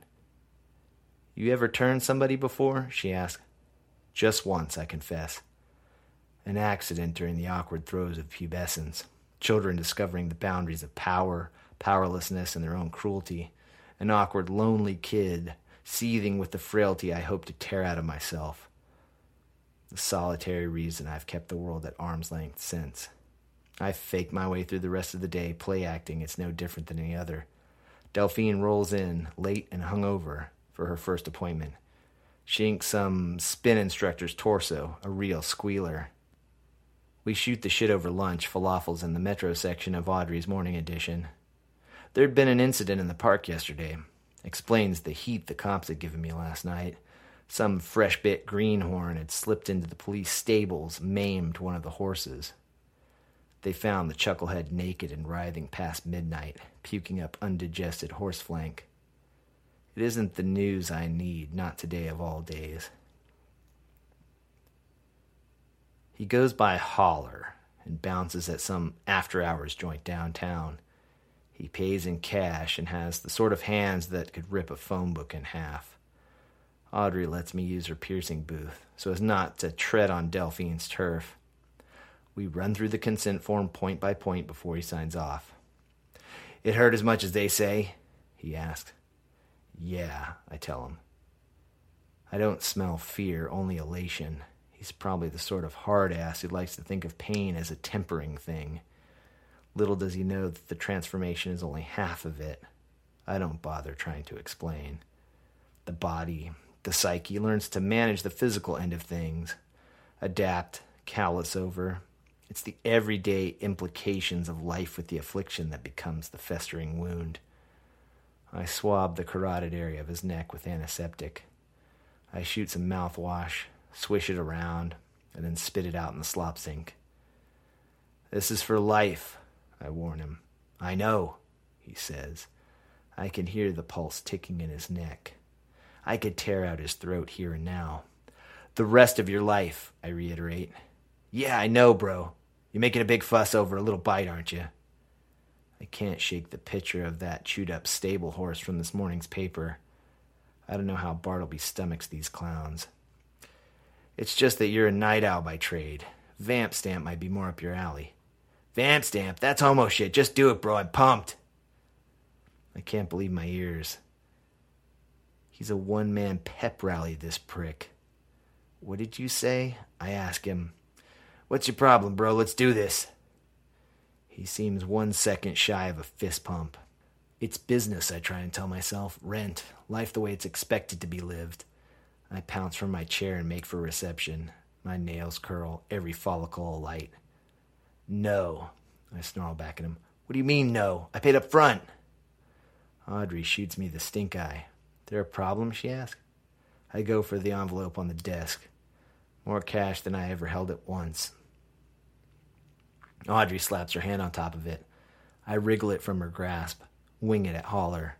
You ever turned somebody before? She asked. Just once, I confess. An accident during the awkward throes of pubescence. Children discovering the boundaries of power, powerlessness, and their own cruelty. An awkward, lonely kid, seething with the frailty I hope to tear out of myself. The solitary reason I've kept the world at arm's length since. I've faked my way through the rest of the day, play acting. It's no different than any other. Delphine rolls in, late and hungover, for her first appointment. She inks some spin instructor's torso, a real squealer. We shoot the shit over lunch, falafels in the metro section of Audrey's morning edition. There'd been an incident in the park yesterday. Explains the heat the cops had given me last night. Some fresh-bit greenhorn had slipped into the police stables, maimed one of the horses. They found the chucklehead naked and writhing past midnight, puking up undigested horse flank. It isn't the news I need, not today of all days. He goes by Holler and bounces at some after-hours joint downtown. He pays in cash and has the sort of hands that could rip a phone book in half. Audrey lets me use her piercing booth so as not to tread on Delphine's turf. We run through the consent form point by point before he signs off. It hurt as much as they say? He asks. Yeah, I tell him. I don't smell fear, only elation. He's probably the sort of hard-ass who likes to think of pain as a tempering thing. Little does he know that the transformation is only half of it. I don't bother trying to explain. The body, the psyche, learns to manage the physical end of things. Adapt, callous over. It's the everyday implications of life with the affliction that becomes the festering wound. I swab the carotid area of his neck with antiseptic. I shoot some mouthwash, swish it around, and then spit it out in the slop sink. This is for life, I warn him. I know, he says. I can hear the pulse ticking in his neck. I could tear out his throat here and now. The rest of your life, I reiterate. Yeah, I know, bro. You're making a big fuss over a little bite, aren't you? I can't shake the picture of that chewed-up stable horse from this morning's paper. I don't know how Bartleby stomachs these clowns. It's just that you're a night owl by trade. Vamp stamp might be more up your alley. Vamp stamp? That's homo shit. Just do it, bro. I'm pumped. I can't believe my ears. He's a one-man pep rally, this prick. What did you say? I ask him. What's your problem, bro? Let's do this. He seems one second shy of a fist pump. It's business, I try and tell myself. Rent. Life the way it's expected to be lived. I pounce from my chair and make for reception. My nails curl, every follicle alight. No, I snarl back at him. What do you mean, no? I paid up front. Audrey shoots me the stink eye. There a problem, she asks. I go for the envelope on the desk. More cash than I ever held at once. Audrey slaps her hand on top of it. I wriggle it from her grasp, wing it at Haller.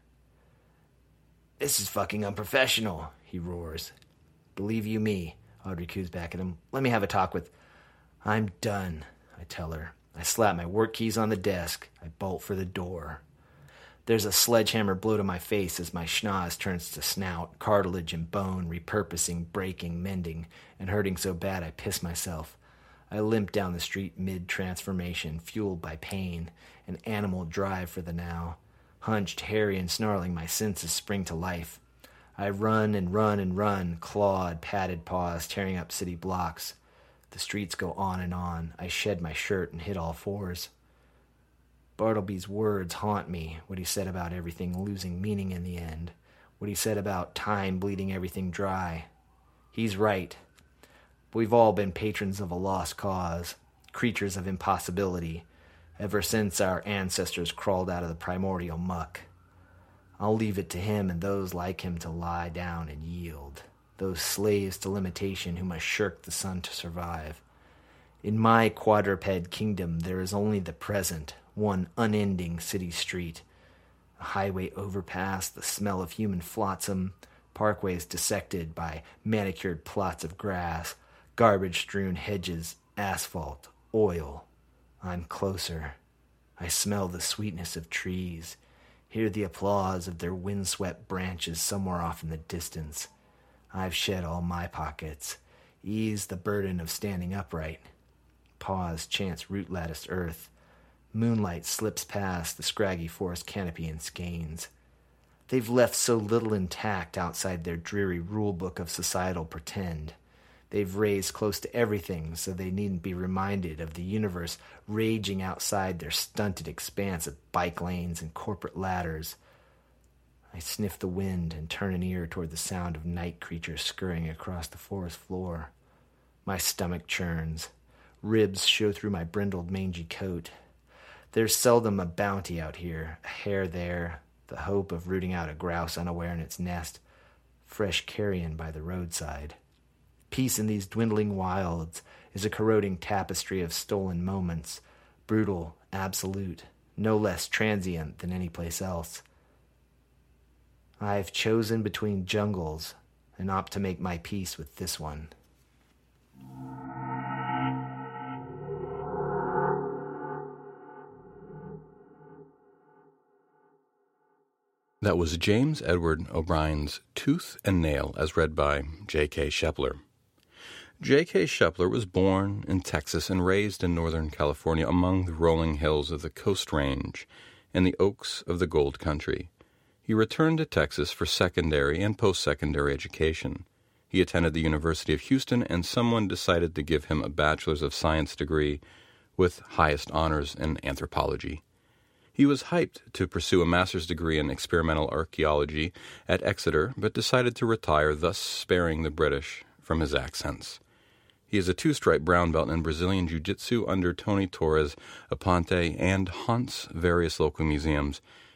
This is fucking unprofessional, he roars. Believe you me, Audrey coos back at him. Let me have a talk with... I'm done, I tell her. I slap my work keys on the desk. I bolt for the door. There's a sledgehammer blow to my face as my schnoz turns to snout, cartilage and bone, repurposing, breaking, mending, and hurting so bad I piss myself. I limp down the street mid-transformation, fueled by pain, an animal drive for the now. Hunched, hairy, and snarling, my senses spring to life. I run and run and run, clawed, padded paws, tearing up city blocks. The streets go on and on. I shed my shirt and hit all fours. Bartleby's words haunt me, what he said about everything losing meaning in the end, what he said about time bleeding everything dry. He's right. We've all been patrons of a lost cause, creatures of impossibility, ever since our ancestors crawled out of the primordial muck. I'll leave it to him and those like him to lie down and yield, those slaves to limitation who must shirk the sun to survive. In my quadruped kingdom there is only the present, one unending city street, a highway overpass, the smell of human flotsam, parkways dissected by manicured plots of grass, garbage-strewn hedges, asphalt, oil. I'm closer. I smell the sweetness of trees, hear the applause of their windswept branches somewhere off in the distance. I've shed all my pockets, eased the burden of standing upright. Paws chance root-latticed earth. Moonlight slips past the scraggy forest canopy and skeins. They've left so little intact outside their dreary rule-book of societal pretend. They've raised close to everything so they needn't be reminded of the universe raging outside their stunted expanse of bike lanes and corporate ladders. I sniff the wind and turn an ear toward the sound of night creatures scurrying across the forest floor. My stomach churns. Ribs show through my brindled, mangy coat. There's seldom a bounty out here, a hare there, the hope of rooting out a grouse unaware in its nest, fresh carrion by the roadside. Peace in these dwindling wilds is a corroding tapestry of stolen moments, brutal, absolute, no less transient than any place else. I've chosen between jungles and opt to make my peace with this one. That was James Edward O'Brien's Tooth and Nail, as read by J K Shepler. J K Shepler was born in Texas and raised in Northern California among the rolling hills of the Coast Range and the oaks of the Gold Country. He returned to Texas for secondary and post-secondary education. He attended the University of Houston, and someone decided to give him a Bachelor's of Science degree with highest honors in anthropology. He was hyped to pursue a master's degree in experimental archaeology at Exeter, but decided to retire, thus sparing the British from his accents. He is a two-stripe brown belt in Brazilian Jiu-Jitsu under Tony Torres Aponte and haunts various local museums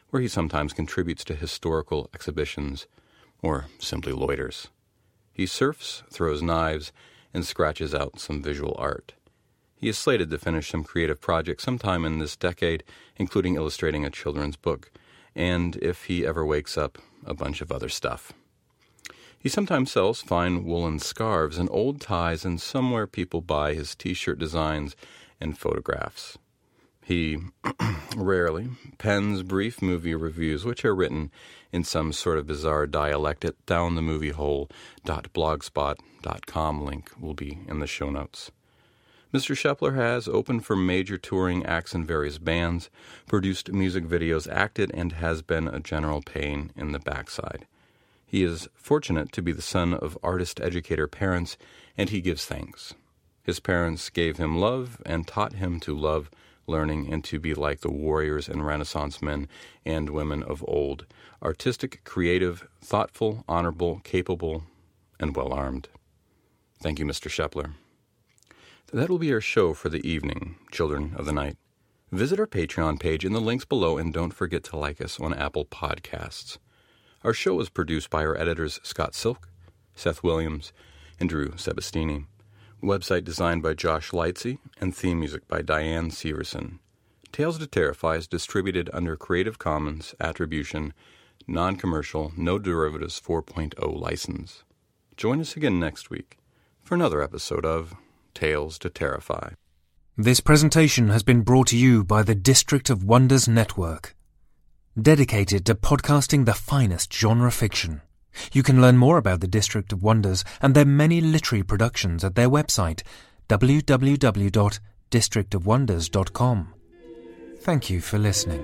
where he sometimes contributes to historical exhibitions or simply loiters. He surfs, throws knives, and scratches out some visual art. He is slated to finish some creative projects sometime in this decade, including illustrating a children's book, and, if he ever wakes up, a bunch of other stuff. He sometimes sells fine woolen scarves and old ties, and somewhere people buy his T-shirt designs and photographs. He rarely pens brief movie reviews, which are written in some sort of bizarre dialect at down the movie hole dot blogspot dot com. Link will be in the show notes. Mister Shepler has opened for major touring acts in various bands, produced music videos, acted, and has been a general pain in the backside. He is fortunate to be the son of artist-educator parents, and he gives thanks. His parents gave him love and taught him to love learning and to be like the warriors and Renaissance men and women of old, artistic, creative, thoughtful, honorable, capable, and well-armed. Thank you, Mister Shepler. That will be our show for the evening, Children of the Night. Visit our Patreon page in the links below, and don't forget to like us on Apple Podcasts. Our show is produced by our editors Scott Silk, Seth Williams, and Drew Sebastini. Website designed by Josh Lightsey, and theme music by Diane Severson. Tales to Terrify is distributed under Creative Commons Attribution, Non-Commercial, No Derivatives four point oh license. Join us again next week for another episode of Tales to Terrify. This presentation has been brought to you by the District of Wonders Network, dedicated to podcasting the finest genre fiction. You can learn more about the District of Wonders and their many literary productions at their website, w w w dot district of wonders dot com. Thank you for listening.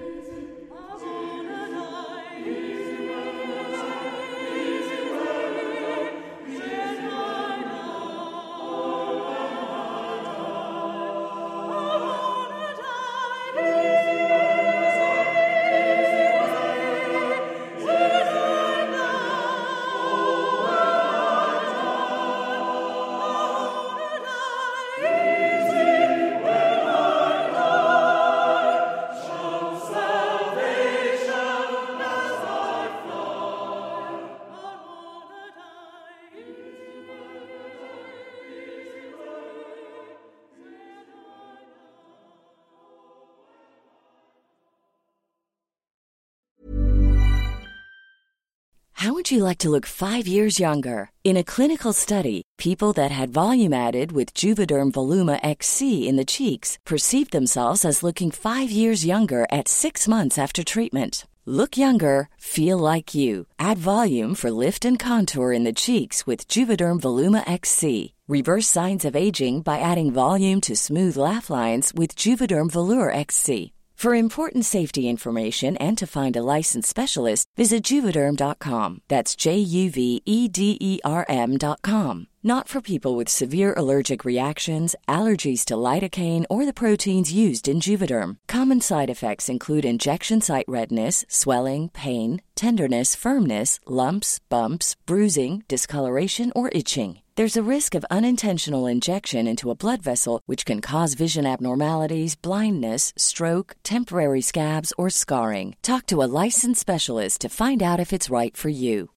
How would you like to look five years younger? In a clinical study, people that had volume added with Juvederm Voluma X C in the cheeks perceived themselves as looking five years younger at six months after treatment. Look younger, feel like you. Add volume for lift and contour in the cheeks with Juvederm Voluma X C. Reverse signs of aging by adding volume to smooth laugh lines with Juvederm Volure X C. For important safety information and to find a licensed specialist, visit Juvederm dot com. That's J U V E D E R M dot com. Not for people with severe allergic reactions, allergies to lidocaine, or the proteins used in Juvederm. Common side effects include injection site redness, swelling, pain, tenderness, firmness, lumps, bumps, bruising, discoloration, or itching. There's a risk of unintentional injection into a blood vessel, which can cause vision abnormalities, blindness, stroke, temporary scabs, or scarring. Talk to a licensed specialist to find out if it's right for you.